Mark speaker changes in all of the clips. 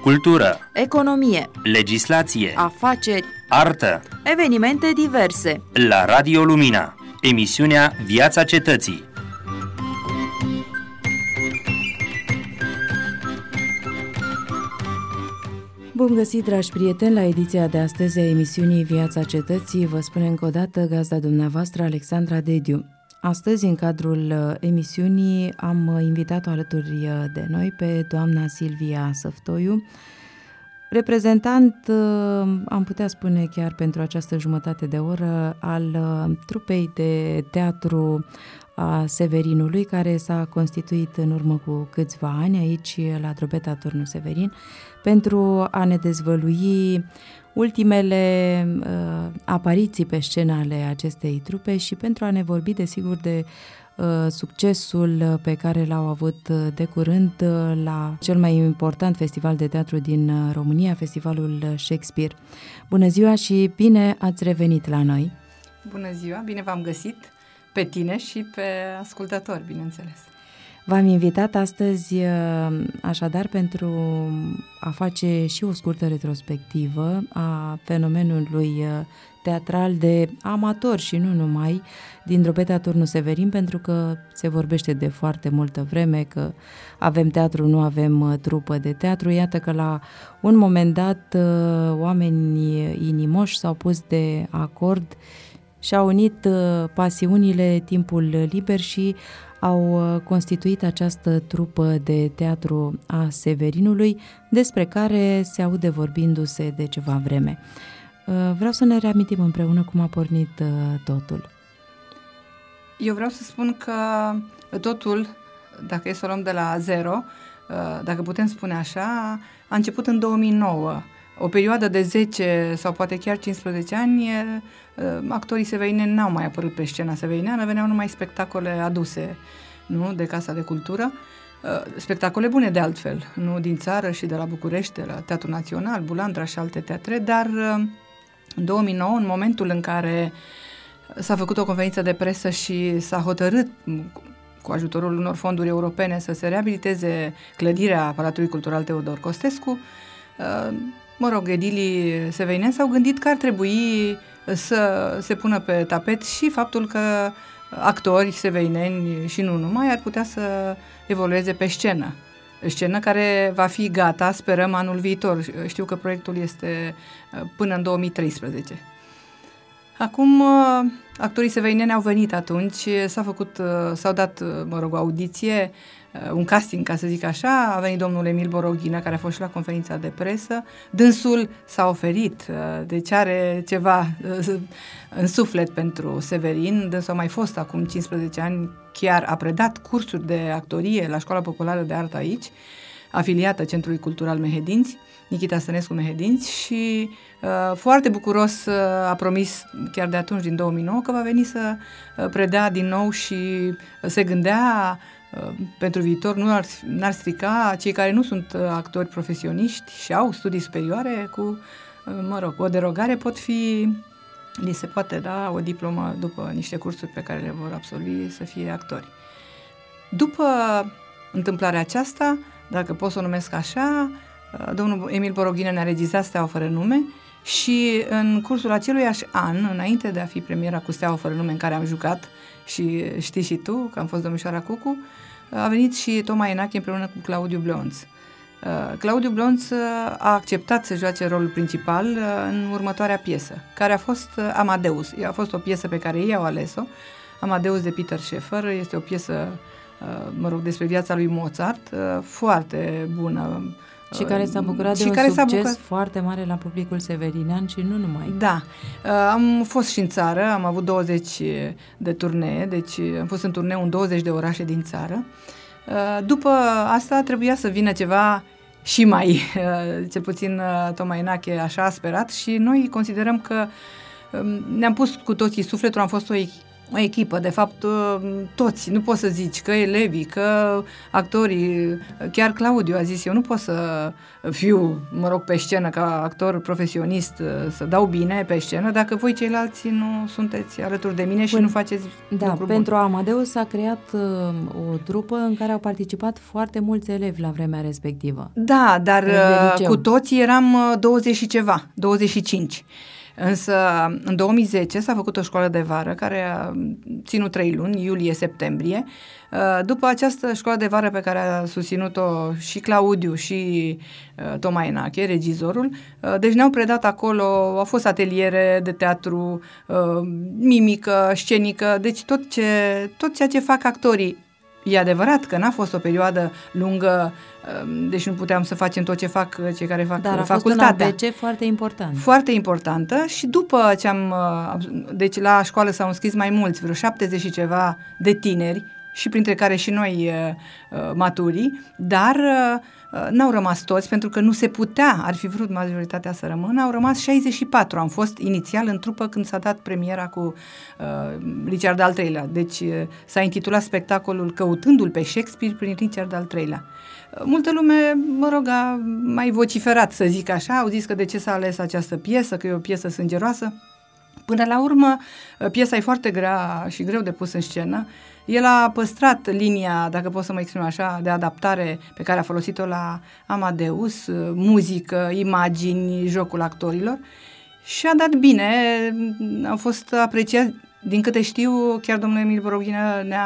Speaker 1: cultură,
Speaker 2: economie,
Speaker 1: legislație,
Speaker 2: afaceri,
Speaker 1: artă.
Speaker 2: evenimente diverse.
Speaker 1: La Radio Lumina, emisiunea Viața Cetății.
Speaker 3: Bun găsit, dragi prieteni, la ediția de astăzi a emisiunii Viața Cetății. Vă spune încă o dată gazda dumneavoastră, Alexandra Dediu. Astăzi, în cadrul emisiunii, am invitat-o alături de noi pe doamna Silvia Săftoiu, reprezentant, am putea spune chiar pentru această jumătate de oră, al trupei de teatru a Severinului, care s-a constituit în urmă cu câțiva ani aici la Drobeta Turnul Severin, pentru a ne dezvălui ultimele apariții pe scenă ale acestei trupe și pentru a ne vorbi, desigur, de succesul pe care l-au avut de curând la cel mai important festival de teatru din România, Festivalul Shakespeare. Bună ziua și bine ați revenit la noi!
Speaker 4: Bună ziua, bine v-am găsit pe tine și pe ascultători, bineînțeles.
Speaker 3: V-am invitat astăzi așadar pentru a face și o scurtă retrospectivă a fenomenului teatral de amatori și nu numai din Drobeta Turnul Severin, pentru că se vorbește de foarte multă vreme că avem teatru, nu avem trupă de teatru. Iată că la un moment dat oameni inimoși s-au pus de acord și-au unit pasiunile, timpul liber și au constituit această trupă de teatru a Severinului, despre care se aude vorbindu-se de ceva vreme. Vreau să ne reamintim împreună cum a pornit totul.
Speaker 4: Eu vreau să spun că totul, dacă e să o luăm de la zero, dacă putem spune așa, a început în 2009. O perioadă de 10 sau poate chiar 15 ani, actorii severineni n-au mai apărut pe scena severineană, veneau numai spectacole aduse, nu, de Casa de Cultură, spectacole bune de altfel, nu, din țară și de la București, de la Teatrul Național, Bulandra și alte teatre, dar în 2009, în momentul în care s-a făcut o conferință de presă și s-a hotărât cu ajutorul unor fonduri europene să se reabiliteze clădirea Palatului Cultural Teodor Costescu, edilii severineni s-au gândit că ar trebui să se pună pe tapet și faptul că actori severineni și nu numai ar putea să evolueze pe scenă care va fi gata, sperăm, anul viitor. Știu că proiectul este până în 2013. Acum, actorii severineni au venit atunci, s-au dat, o audiție, un casting, ca să zic așa. A venit domnul Emil Boroghină, care a fost și la conferința de presă. Dânsul s-a oferit, deci are ceva în suflet pentru Severin. Dânsul a mai fost acum 15 ani, chiar a predat cursuri de actorie la Școala Populară de Artă aici, afiliată Centrului Cultural Mehedinți, Nichita Stănescu Mehedinți, și foarte bucuros a promis chiar de atunci, din 2009, că va veni să predea din nou și se gândea pentru viitor, n-ar strica cei care nu sunt actori profesioniști și au studii superioare cu o derogare, li se poate da o diplomă după niște cursuri pe care le vor absolvi să fie actori. După întâmplarea aceasta, dacă pot să o numesc așa, domnul Emil Boroghină ne-a regizat Steaua fără nume și în cursul aceluiași an, înainte de a fi premiera cu Steaua fără nume, în care am jucat și știi și tu că am fost domnișoara Cucu, a venit și Toma Enache împreună cu Claudiu Blonț. Claudiu Blonț a acceptat să joace rolul principal în următoarea piesă, care a fost Amadeus. A fost o piesă pe care ei au ales-o, Amadeus de Peter Sheffer. Este o piesă, despre viața lui Mozart, foarte bună.
Speaker 3: Și care s-a bucurat de un succes foarte mare la publicul severinean și nu numai.
Speaker 4: Da, am fost și în țară, am avut 20 de turnee, deci am fost în turneu în 20 de orașe din țară. După asta trebuia să vină ceva și mai, cel puțin Toma Enache așa a sperat, și noi considerăm că ne-am pus cu toții sufletul, am fost o o echipă, de fapt toți, nu poți să zici că elevii, că actorii, chiar Claudiu a zis, eu nu pot să fiu, pe scenă ca actor profesionist, să dau bine pe scenă, dacă voi ceilalți nu sunteți alături de mine și nu faceți lucru
Speaker 3: pentru
Speaker 4: bun.
Speaker 3: Amadeus s-a creat o trupă în care au participat foarte mulți elevi la vremea respectivă.
Speaker 4: Da, dar cu toții eram 20 și ceva, 25. Însă în 2010 s-a făcut o școală de vară care a ținut 3 luni, iulie-septembrie. După această școală de vară pe care a susținut-o și Claudiu și Toma Enache, regizorul, deci ne-au predat acolo, au fost ateliere de teatru, mimică, scenică, deci tot ceea ce fac actorii. E adevărat că n-a fost o perioadă lungă, deci nu puteam să facem tot ce fac cei care fac
Speaker 3: facultatea.
Speaker 4: Dar a fost un
Speaker 3: ABC foarte important.
Speaker 4: Foarte importantă și după ce deci la școală s-au înscris mai mulți, vreo 70 și ceva de tineri și printre care și noi maturii, dar n-au rămas toți pentru că nu se putea, ar fi vrut majoritatea să rămână, au rămas 64. Am fost inițial în trupă când s-a dat premiera cu Richard al III-lea, deci s-a intitulat spectacolul Căutându-l pe Shakespeare prin Richard al III-lea. Multă lume, a mai vociferat, să zic așa, au zis că de ce s-a ales această piesă, că e o piesă sângeroasă. Până la urmă, piesa e foarte grea și greu de pus în scenă. El a păstrat linia, dacă pot să mă exprim așa, de adaptare pe care a folosit-o la Amadeus, muzică, imagini, jocul actorilor și a dat bine, a fost apreciat. Din câte știu, chiar domnul Emil Boroghină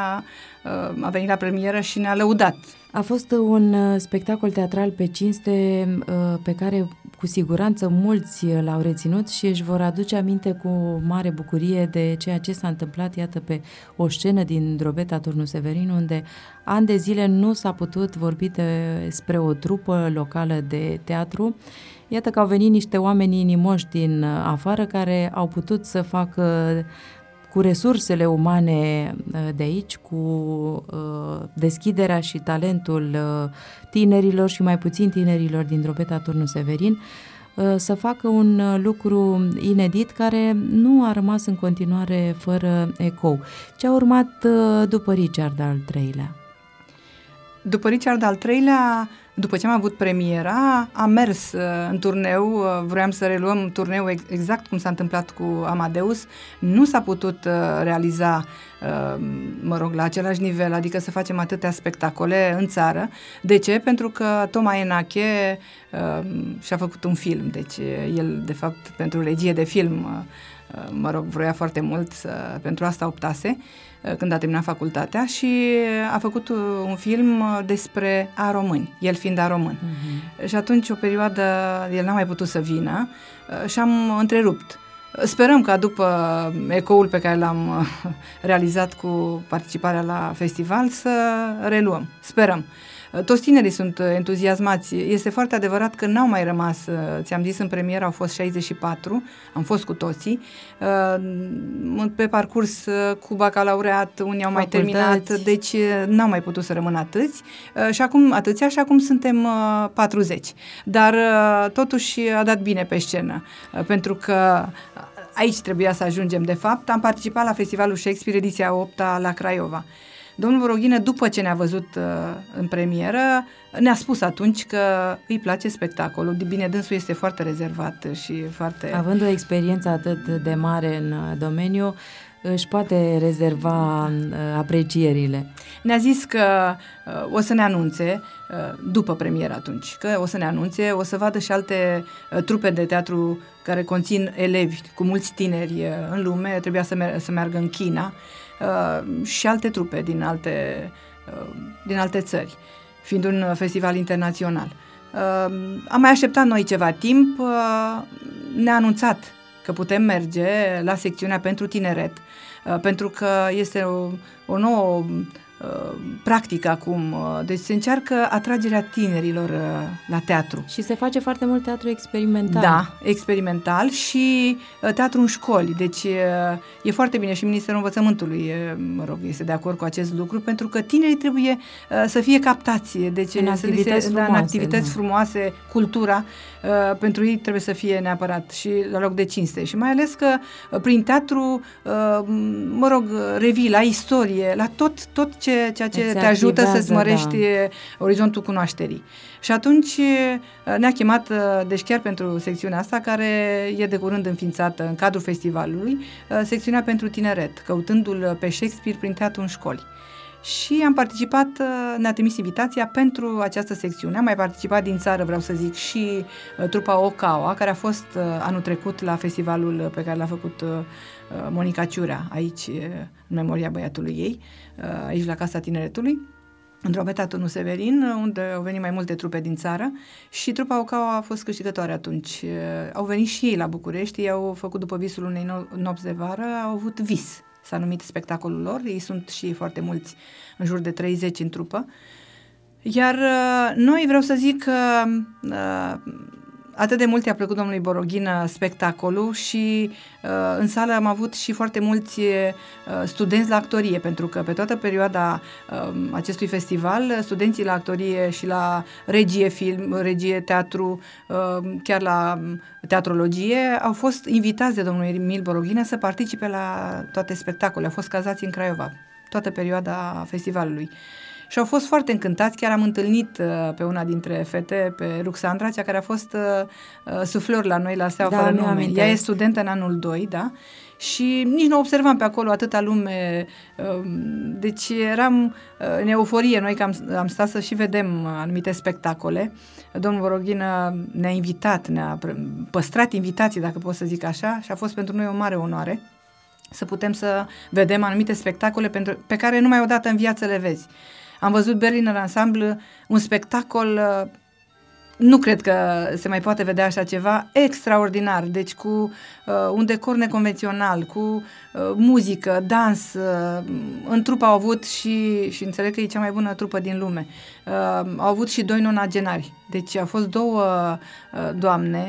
Speaker 4: a venit la premieră și ne-a lăudat.
Speaker 3: A fost un spectacol teatral pe cinste pe care cu siguranță mulți l-au reținut și își vor aduce aminte cu mare bucurie de ceea ce s-a întâmplat, iată, pe o scenă din Drobeta Turnul Severin, unde ani de zile nu s-a putut vorbi despre o trupă locală de teatru. Iată că au venit niște oameni inimoși din afară care au putut să facă cu resursele umane de aici, cu deschiderea și talentul tinerilor și mai puțin tinerilor din Drobeta Turnul Severin, să facă un lucru inedit care nu a rămas în continuare fără ecou. Ce a urmat după Richard al III-lea?
Speaker 4: După Richard al III-lea, după ce am avut premiera, am mers în turneu, vroiam să reluăm turneul exact cum s-a întâmplat cu Amadeus. Nu s-a putut realiza, la același nivel, adică să facem atâtea spectacole în țară. De ce? Pentru că Toma Enache și-a făcut un film, deci el, de fapt, pentru regie de film, vroia foarte mult, pentru asta optase când a terminat facultatea și a făcut un film despre aromâni, el fiind aromân. Și atunci, o perioadă, el n-a mai putut să vină și am întrerupt. Sperăm ca după ecoul pe care l-am realizat cu participarea la festival să reluăm. Sperăm. Toți tinerii sunt entuziasmați. Este foarte adevărat că n-au mai rămas, ți-am zis, în premieră au fost 64, am fost cu toții. Pe parcurs cu bacalaureat, unii au mai terminat, deci n-au mai putut să rămână atâția și acum suntem 40. Dar totuși a dat bine pe scenă, pentru că aici trebuia să ajungem. De fapt, am participat la Festivalul Shakespeare, ediția 8-a la Craiova. Domnul Boroghină, după ce ne-a văzut în premieră, ne-a spus atunci că îi place spectacolul. De bine, dânsul este foarte rezervat și foarte...
Speaker 3: Având o experiență atât de mare în domeniu, își poate rezerva aprecierile.
Speaker 4: Ne-a zis că o să ne anunțe după premieră atunci, că o să ne anunțe, o să vadă și alte trupe de teatru care conțin elevi cu mulți tineri în lume, trebuia să meargă în China, și alte trupe din alte țări, fiind un festival internațional. Am mai așteptat noi ceva timp, ne-a anunțat că putem merge la secțiunea pentru tineret, pentru că este o nouă practic acum. Deci se încearcă atragerea tinerilor la teatru.
Speaker 3: Și se face foarte mult teatru experimental.
Speaker 4: Da, experimental și teatru în școli. Deci e foarte bine și Ministerul Învățământului, este de acord cu acest lucru, pentru că tinerii trebuie să fie captați. Deci în activități frumoase, cultura, pentru ei trebuie să fie neapărat și la loc de cinste. Și mai ales că prin teatru, revii la istorie, la tot ceea ce te ajută să-ți mărești orizontul cunoașterii. Și atunci ne-a chemat, deci chiar pentru secțiunea asta, care e de curând înființată în cadrul festivalului, secțiunea pentru tineret, căutându-l pe Shakespeare prin teatru în școli. Și am participat, ne-a trimis invitația pentru această secțiune. Am mai participat din țară, vreau să zic, și trupa Ocaua, care a fost anul trecut la festivalul pe care l-a făcut Monica Ciurea, aici, în memoria băiatului ei, aici la Casa Tineretului, în Drobeta Tonu Severin, unde au venit mai multe trupe din țară și trupa Ocaua a fost câștigătoare atunci. Au venit și ei la București, ei au făcut după visul unei nopți de vară, au avut vis. S-a numit spectacolul lor, ei sunt și foarte mulți, în jur de 30 în trupă. Iar noi vreau să zic că atât de mult i-a plăcut domnului Boroghină spectacolul și în sală am avut și foarte mulți studenți la actorie, pentru că pe toată perioada acestui festival, studenții la actorie și la regie film, regie teatru, chiar la teatrologie, au fost invitați de domnul Emil Boroghină să participe la toate spectacolele. Au fost cazați în Craiova, toată perioada festivalului. Și au fost foarte încântați, chiar am întâlnit pe una dintre fete, pe Ruxandra, cea care a fost suflor la noi la Steaua Fără Nume. Ea e studentă în anul 2, da? Și nici nu observam pe acolo atâta lume, deci eram în euforie noi că am stat să și vedem anumite spectacole. Domnul Boroghină ne-a invitat, ne-a păstrat invitații, dacă pot să zic așa, și a fost pentru noi o mare onoare să putem să vedem anumite spectacole pe care numai odată în viață le vezi. Am văzut Berliner Ensemble, un spectacol, nu cred că se mai poate vedea așa ceva, extraordinar, deci cu un decor neconvențional, cu muzică, dans, în trupă au avut și înțeleg că e cea mai bună trupă din lume, au avut și 2 nonagenari, deci au fost 2 doamne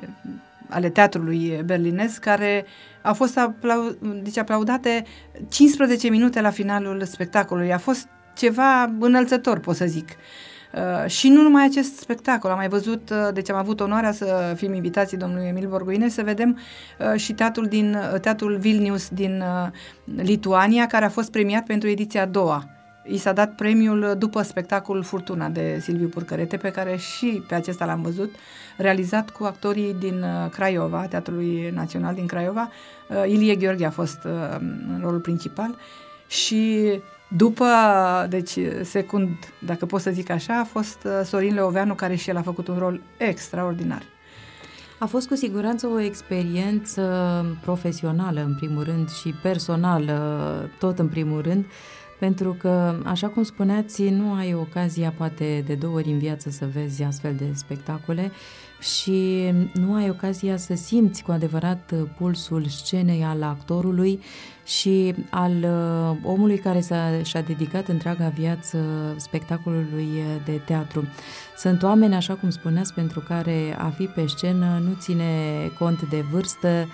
Speaker 4: ale teatrului berlinez care au fost aplaudate 15 minute la finalul spectacolului, a fost ceva înălțător, pot să zic. Și nu numai acest spectacol, am mai văzut, deci am avut onoarea să fim invitații domnului Emil Borgoine să vedem și teatrul Vilnius din Lituania, care a fost premiat pentru ediția a doua. I s-a dat premiul după spectacolul Furtuna de Silviu Purcărete, pe care și pe acesta l-am văzut, realizat cu actorii din Craiova, Teatrului Național din Craiova. Ilie Gheorghe a fost în rolul principal și după, deci secund, dacă pot să zic așa, a fost Sorin Leoveanu, care și el a făcut un rol extraordinar.
Speaker 3: A fost cu siguranță o experiență profesională, în primul rând, și personală, tot în primul rând, pentru că, așa cum spuneați, nu ai ocazia poate de 2 ori în viață să vezi astfel de spectacole și nu ai ocazia să simți cu adevărat pulsul scenei al actorului și al omului care și-a dedicat întreaga viață spectacolului de teatru. Sunt oameni, așa cum spuneați, pentru care a fi pe scenă nu ține cont de vârstă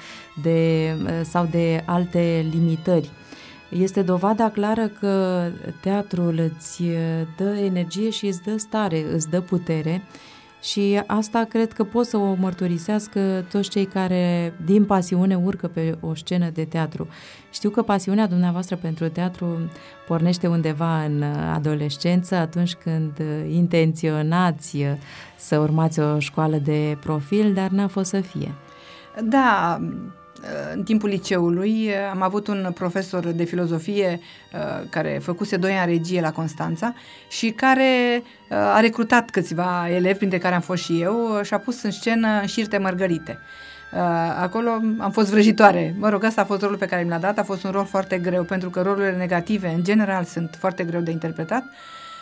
Speaker 3: sau de alte limitări. Este dovada clară că teatrul îți dă energie și îți dă stare, îți dă putere și asta cred că pot să o mărturisească toți cei care din pasiune urcă pe o scenă de teatru. Știu că pasiunea dumneavoastră pentru teatru pornește undeva în adolescență, atunci când intenționați să urmați o școală de profil, dar n-a fost să fie.
Speaker 4: Da, în timpul liceului am avut un profesor de filozofie care făcuse 2 ani regie la Constanța și care a recrutat câțiva elevi, printre care am fost și eu, și a pus în scenă Înșirte Mărgărite. Acolo am fost vrăjitoare. Mă rog, asta a fost rolul pe care mi l-a dat, a fost un rol foarte greu, pentru că rolurile negative, în general, sunt foarte greu de interpretat.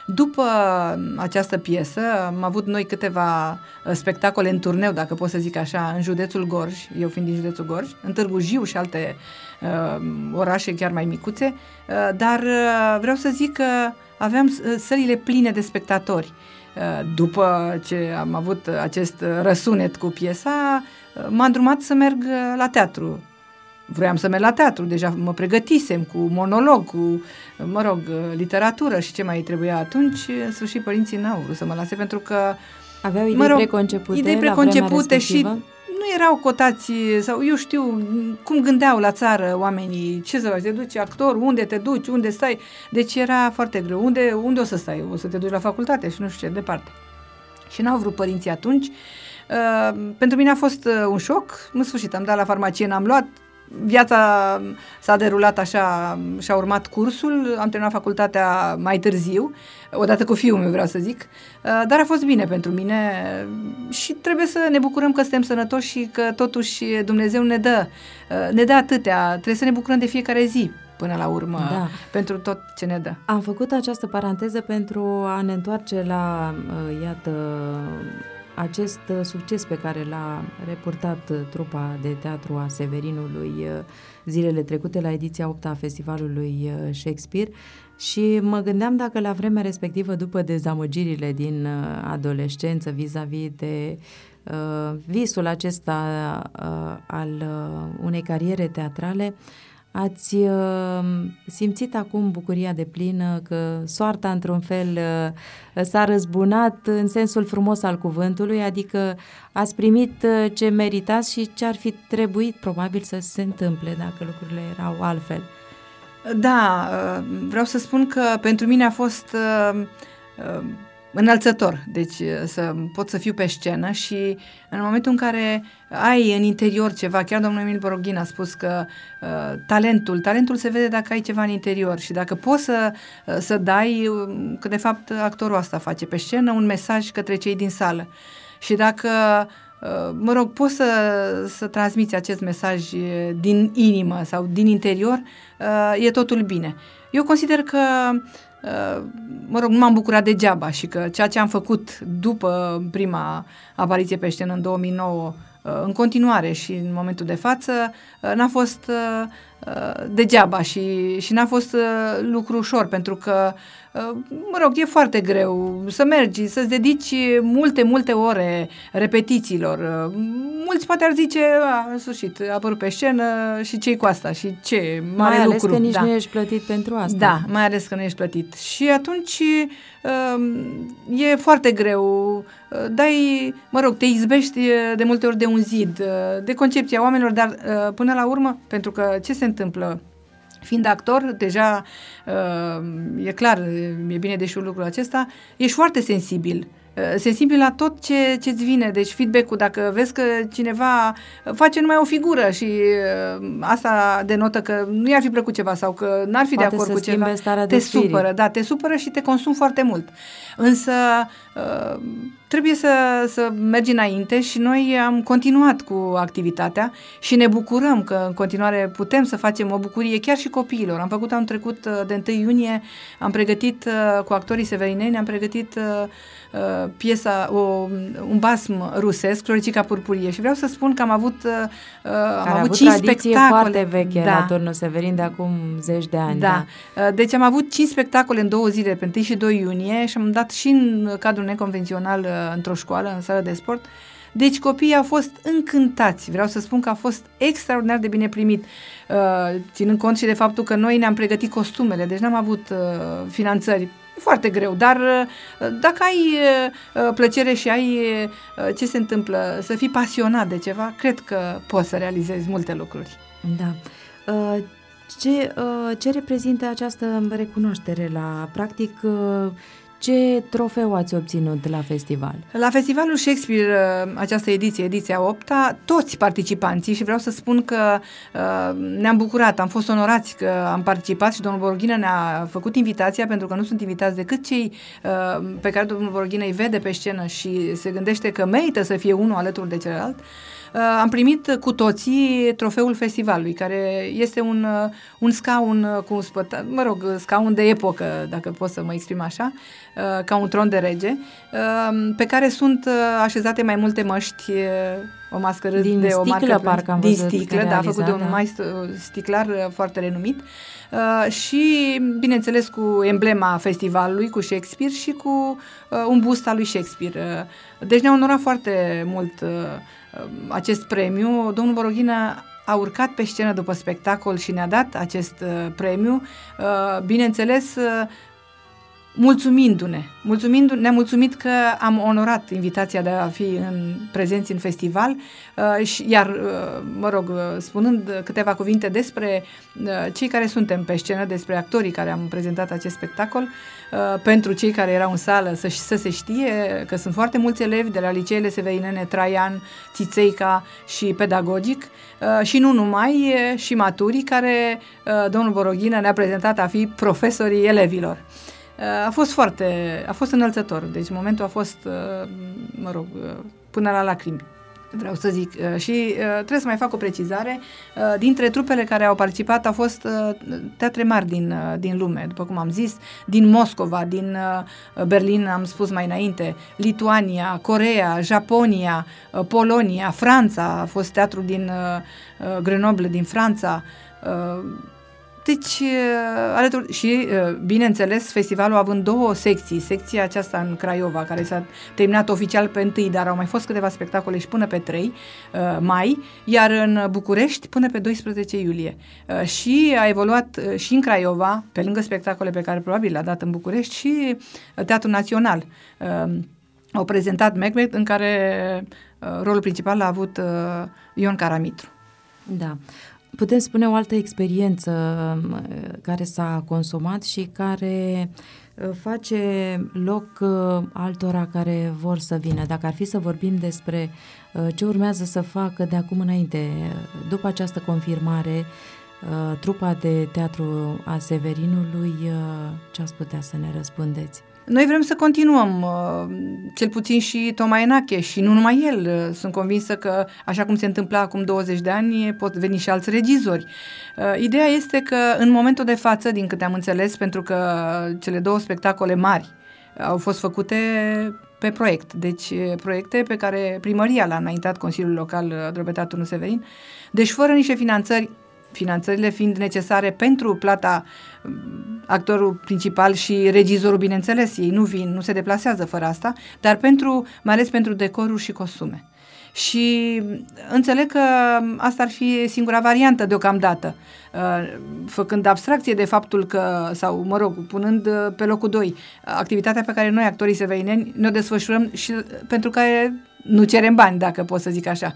Speaker 4: După această piesă am avut noi câteva spectacole în turneu, dacă pot să zic așa, în județul Gorj, eu fiind din județul Gorj, în Târgu Jiu și alte orașe chiar mai micuțe, dar vreau să zic că aveam sălile pline de spectatori. După ce am avut acest răsunet cu piesa, m-a îndrumat să merg la teatru. Vroiam să merg la teatru, deja mă pregătisem cu monolog, cu, literatură și ce mai trebuia atunci. În sfârșit, părinții n-au vrut să mă lase pentru că
Speaker 3: aveau idei preconcepute
Speaker 4: și nu erau cotați sau eu știu cum gândeau la țară oamenii, ce să faci, te duci actor, unde te duci, unde stai, deci era foarte greu, unde o să stai, o să te duci la facultate și nu știu ce, departe. Și n-au vrut părinții atunci. Pentru mine a fost un șoc, în sfârșit am dat la farmacie, n-am luat, viața s-a derulat așa și-a urmat cursul, am terminat facultatea mai târziu, odată cu fiul meu vreau să zic, dar a fost bine pentru mine și trebuie să ne bucurăm că suntem sănătoși și că totuși Dumnezeu ne dă atâtea, trebuie să ne bucurăm de fiecare zi până la urmă, pentru tot ce ne dă.
Speaker 3: Am făcut această paranteză pentru a ne întoarce la, acest succes pe care l-a reportat trupa de teatru a Severinului zilele trecute la ediția 8 a Festivalului Shakespeare și mă gândeam dacă la vremea respectivă, după dezamăgirile din adolescență vis-a-vis de visul acesta al unei cariere teatrale, ați simțit acum bucuria deplină că soarta într-un fel s-a răzbunat în sensul frumos al cuvântului, adică ați primit ce meritați și ce ar fi trebuit probabil să se întâmple dacă lucrurile erau altfel?
Speaker 4: Da, vreau să spun că pentru mine a fost înălțător, deci să pot să fiu pe scenă și în momentul în care ai în interior ceva, chiar domnul Emil Boroghin a spus că talentul se vede dacă ai ceva în interior și dacă poți să dai, că de fapt actorul asta face pe scenă, un mesaj către cei din sală și dacă poți să transmiți acest mesaj din inimă sau din interior, e totul bine. Eu consider că nu m-am bucurat degeaba și că ceea ce am făcut după prima apariție pe scenă în 2009, în continuare și în momentul de față, n-a fost degeaba și n-a fost lucru ușor, pentru că e foarte greu să mergi, să-ți dedici multe ore repetițiilor. Mulți poate ar zice, în sfârșit, a apărut pe scenă și ce-i cu asta și ce mare
Speaker 3: mai
Speaker 4: lucru.
Speaker 3: Mai ales că nici nu ești plătit pentru asta.
Speaker 4: Da, mai ales că nu ești plătit. Și atunci e foarte greu, te izbești de multe ori de un zid, de concepția oamenilor, dar până la urmă, pentru că ce se întâmplă? Fiind actor, deja e clar, e bine de știut lucrul acesta, ești foarte sensibil la tot ce-ți vine, deci feedback-ul, dacă vezi că cineva face numai o figură și asta denotă că nu i-ar fi plăcut ceva sau că n-ar fi
Speaker 3: poate
Speaker 4: de acord cu ceva, te supără și te consumi foarte mult. Însă trebuie să mergi înainte și noi am continuat cu activitatea și ne bucurăm că în continuare putem să facem o bucurie chiar și copiilor. Am făcut anul trecut de 1 iunie, am pregătit cu actorii severineni, am pregătit piesa, un basm rusesc, Floricica Purpurie, și vreau să spun că am avut 5 spectacole.
Speaker 3: Foarte veche la Turnul Severin de acum 10 de ani.
Speaker 4: Da. Deci am avut 5 spectacole în 2 zile, pe 1 și 2 iunie, și am dat și în cadrul neconvențional într-o școală, în sală de sport. Deci copiii au fost încântați. Vreau să spun că a fost extraordinar de bine primit, ținând cont și de faptul că noi ne-am pregătit costumele, deci n-am avut finanțări. E foarte greu, dar dacă ai plăcere și ai ce se întâmplă, să fii pasionat de ceva, cred că poți să realizezi multe lucruri.
Speaker 3: Da. Ce reprezintă această recunoaștere practic, ce trofeu ați obținut la festival? La
Speaker 4: Festivalul Shakespeare, această ediția 8-a, toți participanții, și vreau să spun că ne-am bucurat, am fost onorați că am participat și domnul Boroghină ne-a făcut invitația, pentru că nu sunt invitați decât cei pe care domnul Boroghină îi vede pe scenă și se gândește că merită să fie unul alături de celălalt. am primit cu toții trofeul festivalului, care este un scaun cu scaun de epocă, dacă pot să mă exprim așa, ca un tron de rege, pe care sunt așezate mai multe măști, o mască
Speaker 3: din
Speaker 4: de o
Speaker 3: sticlă,
Speaker 4: marcă
Speaker 3: parcă am
Speaker 4: din
Speaker 3: văzut,
Speaker 4: sticlă, făcut de un maestru sticlar foarte renumit. Și, bineînțeles, cu emblema festivalului, cu Shakespeare și cu un bust al lui Shakespeare. Deci ne-a onorat foarte mult acest premiu. Domnul Boroghină a urcat pe scenă după spectacol și ne-a dat acest premiu, bineînțeles, ne-a mulțumit că am onorat invitația de a fi prezenți în festival, iar, spunând câteva cuvinte despre cei care suntem pe scenă, despre actorii care am prezentat acest spectacol, pentru cei care erau în sală să se știe că sunt foarte mulți elevi de la liceele severinene Traian, Țițeica și Pedagogic, și nu numai, și maturii care domnul Boroghină ne-a prezentat a fi profesorii elevilor. A fost înălțător, deci momentul a fost, până la lacrimi, vreau să zic. Și trebuie să mai fac o precizare, dintre trupele care au participat au fost teatre mari din lume, după cum am zis, din Moscova, din Berlin, am spus mai înainte, Lituania, Coreea, Japonia, Polonia, Franța, a fost teatru din Grenoble, din Franța. Deci, bineînțeles, festivalul având două secții, secția aceasta în Craiova, care s-a terminat oficial pe 1, dar au mai fost câteva spectacole și până pe 3 mai, iar în București până pe 12 iulie. Și a evoluat și în Craiova, pe lângă spectacole pe care probabil le-a dat în București, și Teatrul Național. Au prezentat Macbeth, în care rolul principal l-a avut Ion Caramitru.
Speaker 3: Da. Putem spune o altă experiență care s-a consumat și care face loc altora care vor să vină. Dacă ar fi să vorbim despre ce urmează să facă de acum înainte, după această confirmare, trupa de teatru a Severinului, ce ați putea să ne răspundeți?
Speaker 4: Noi vrem să continuăm, cel puțin și Toma Enache, și nu numai el. Sunt convinsă că, așa cum se întâmpla acum 20 de ani, pot veni și alți regizori. Ideea este că, în momentul de față, din câte am înțeles, pentru că cele două spectacole mari au fost făcute pe proiect, deci proiecte pe care primăria l-a înaintat Consiliul Local Drobeta Turnul Severin, deci fără niște finanțările fiind necesare pentru plata actorul principal și regizorul, bineînțeles, ei nu vin, nu se deplasează fără asta, dar mai ales pentru decoruri și costume. Și înțeleg că asta ar fi singura variantă deocamdată, făcând abstracție de faptul că, sau punând pe locul 2 activitatea pe care noi, actorii severineni, ne-o desfășurăm și pentru care nu cerem bani, dacă pot să zic așa.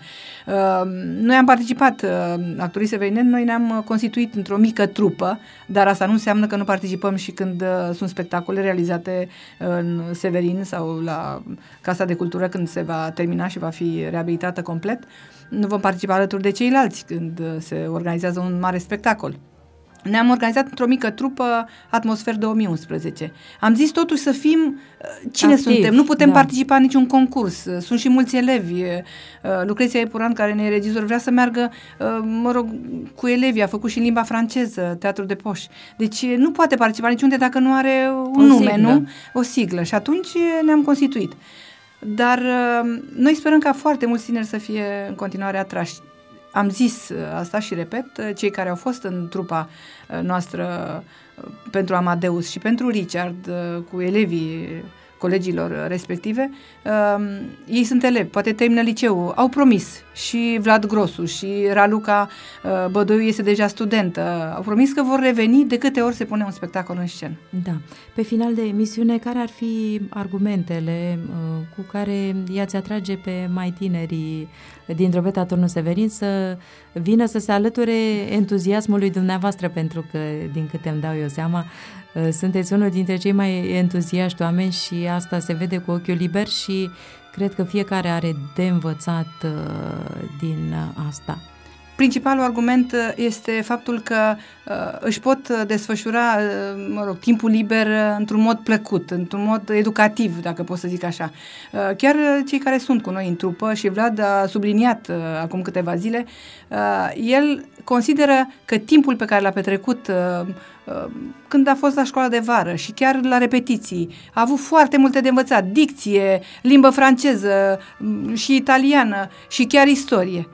Speaker 4: Noi am participat, actorii severineni, noi ne-am constituit într-o mică trupă, dar asta nu înseamnă că nu participăm și când sunt spectacole realizate în Severin sau la Casa de Cultură, când se va termina și va fi reabilitată complet. Nu vom participa alături de ceilalți când se organizează un mare spectacol. Ne-am organizat într-o mică trupă Atmosfer 2011. Am zis totuși să fim cine activ, suntem. Nu putem participa în niciun concurs. Sunt și mulți elevi. Lucreția Epuran, care ne e regizor, vrea să meargă, cu elevii. A făcut și în limba franceză, Teatru de Poș. Deci nu poate participa niciunde dacă nu are un nume, siglă. Nu? O siglă. Și atunci ne-am constituit. Dar noi sperăm ca foarte mulți tineri să fie în continuare atrași. Am zis asta și repet, cei care au fost în trupa noastră pentru Amadeus și pentru Richard, cu elevii colegilor respective, ei sunt elevi, poate termină liceul, au promis, și Vlad Grosu și Raluca Bădoiu este deja studentă, au promis că vor reveni de câte ori se pune un spectacol în scenă.
Speaker 3: Da. Pe final de emisiune, care ar fi argumentele cu care i-ați atrage pe mai tinerii din Drobeta Turnul Severin să vină să se alăture entuziasmului dumneavoastră, pentru că, din câte îmi dau eu seama, sunteți unul dintre cei mai entuziaști oameni și asta se vede cu ochiul liber și cred că fiecare are de învățat din asta.
Speaker 4: principalul argument este faptul că își pot desfășura, timpul liber într-un mod plăcut, într-un mod educativ, dacă pot să zic așa. Chiar cei care sunt cu noi în trupă, și Vlad a subliniat acum câteva zile, el consideră că timpul pe care l-a petrecut când a fost la școala de vară și chiar la repetiții, a avut foarte multe de învățat, dicție, limbă franceză și italiană și chiar istorie.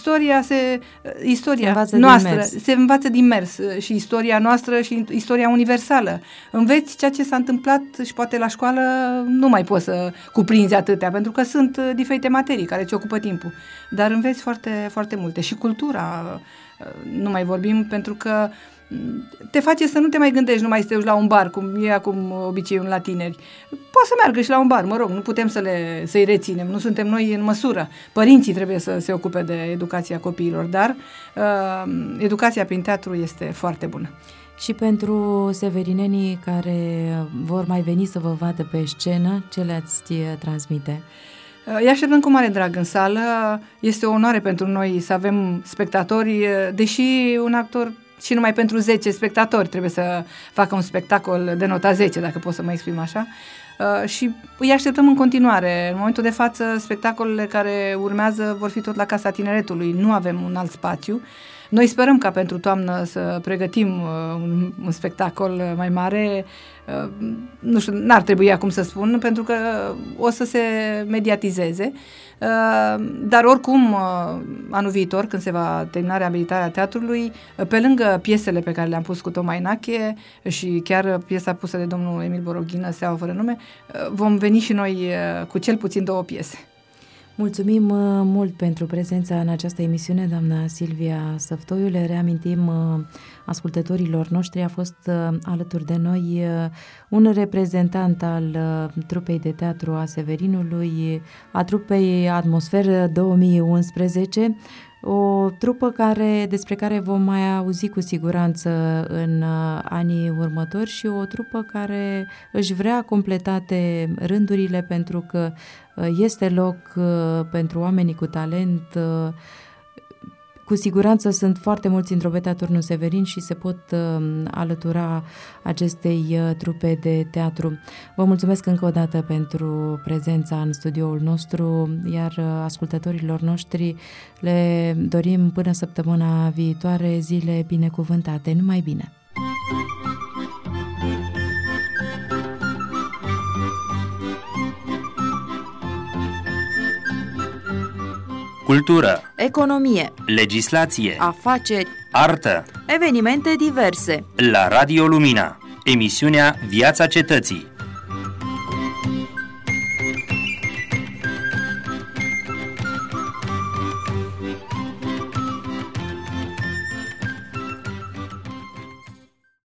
Speaker 4: Istoria noastră se învață din mers, și istoria noastră și istoria universală. Înveți ceea ce s-a întâmplat și poate la școală nu mai poți să cuprinzi atâtea, pentru că sunt diferite materii care ți ocupă timpul. Dar înveți foarte, foarte multe. Și cultura, nu mai vorbim, pentru că te face să nu te mai gândești numai să te duci la un bar, cum e acum obiceiul la tineri. Poți să meargă și la un bar, nu putem să-i reținem, nu suntem noi în măsură. Părinții trebuie să se ocupe de educația copiilor, dar educația prin teatru este foarte bună.
Speaker 3: Și pentru severinenii care vor mai veni să vă vadă pe scenă, ce le-ați transmite?
Speaker 4: Îi așteptăm cu mare drag în sală. Este o onoare pentru noi să avem spectatori, deși un actor și numai pentru 10 spectatori trebuie să facă un spectacol de nota 10, dacă pot să mă exprim așa. Și îi așteptăm în continuare. În momentul de față, spectacolele care urmează vor fi tot la Casa Tineretului. Nu avem un alt spațiu. Noi sperăm ca pentru toamnă să pregătim un spectacol mai mare. Nu știu, n-ar trebui acum să spun, pentru că o să se mediatizeze. Dar oricum, anul viitor, când se va termina reabilitarea teatrului, pe lângă piesele pe care le-am pus cu Toma Inache și chiar piesa pusă de domnul Emil Boroghină, Steaua fără nume, vom veni și noi cu cel puțin 2 piese.
Speaker 3: Mulțumim mult pentru prezența în această emisiune, doamna Silvia Săftoiu. Le reamintim ascultătorilor noștri, a fost alături de noi un reprezentant al trupei de teatru a Severinului, a trupei Atmosferă 2011, o trupă despre care vom mai auzi cu siguranță în anii următori și o trupă care își vrea completate rândurile, pentru că este loc pentru oamenii cu talent. Cu siguranță sunt foarte mulți introverti Turnul Severin și se pot alătura acestei trupe de teatru. Vă mulțumesc încă o dată pentru prezența în studioul nostru, iar ascultătorilor noștri le dorim până săptămâna viitoare zile binecuvântate. Numai bine!
Speaker 1: Cultură,
Speaker 2: economie,
Speaker 1: legislație,
Speaker 2: afaceri,
Speaker 1: artă,
Speaker 2: evenimente diverse.
Speaker 1: la Radio Lumina, emisiunea Viața Cetății.